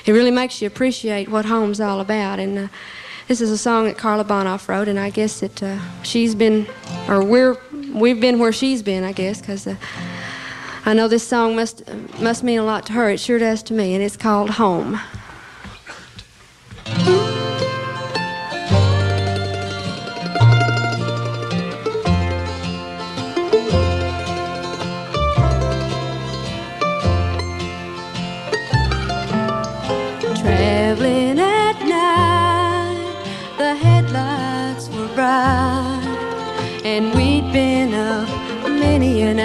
it really makes you appreciate what home's all about. And this is a song that Carla Bonoff wrote, and I guess that she's been, or we've been where she's been, I guess, because I know this song must mean a lot to her. It sure does to me, and it's called Home. Traveling at night, the headlights were bright, and we'd been up many an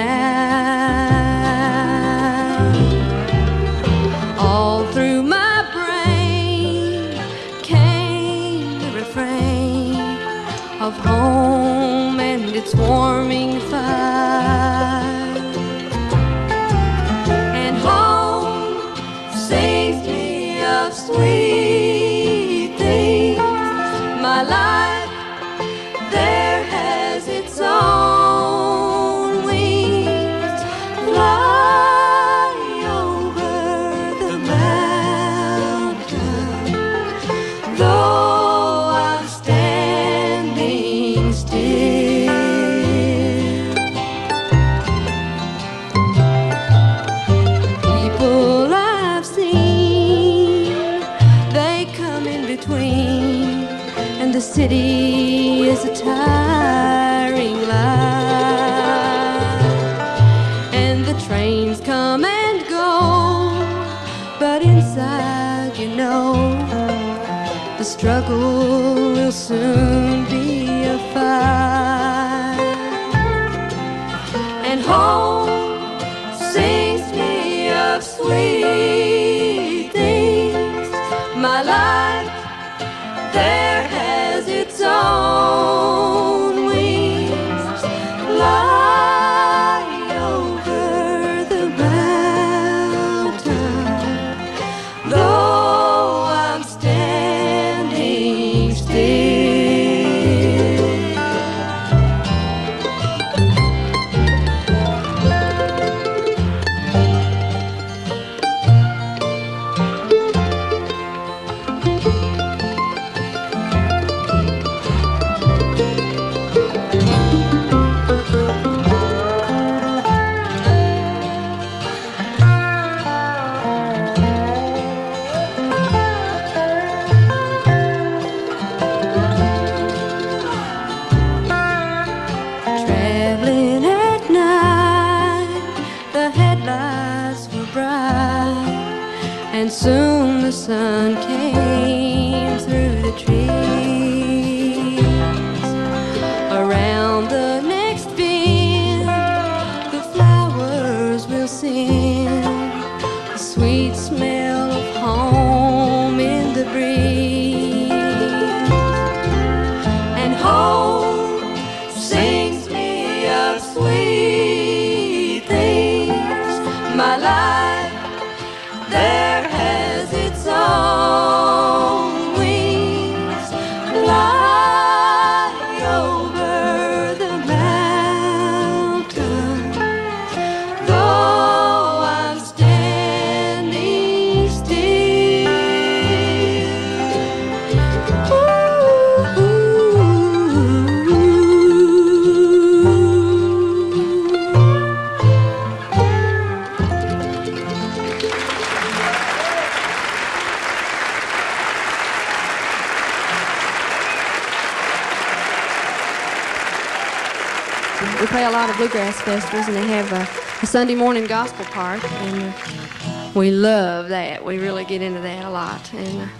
hour. All through my brain came the refrain of home and its warming fire. And home sings me of sweet things. My life there has its own wings. Fly over the mountain, though I'm standing still. People I've seen, they come in between, and the city is a tiring life. And the trains come and go, but inside you know the struggle will soon be a fight. And home sings me of sweet things. My life there has its own wings. Fly over the mountain, though I'm standing still. Traveling at night, the headlights were bright, and soon the sun came through the trees. Around the next bend, the flowers will sing the sweet smell of home in the breeze. And home sings me of sweet things. My life there has its own wings. Fly over the mountain, though I'm standing still. We play a lot of bluegrass festivals, and they have a Sunday morning gospel part, and we love that. We really get into that a lot. And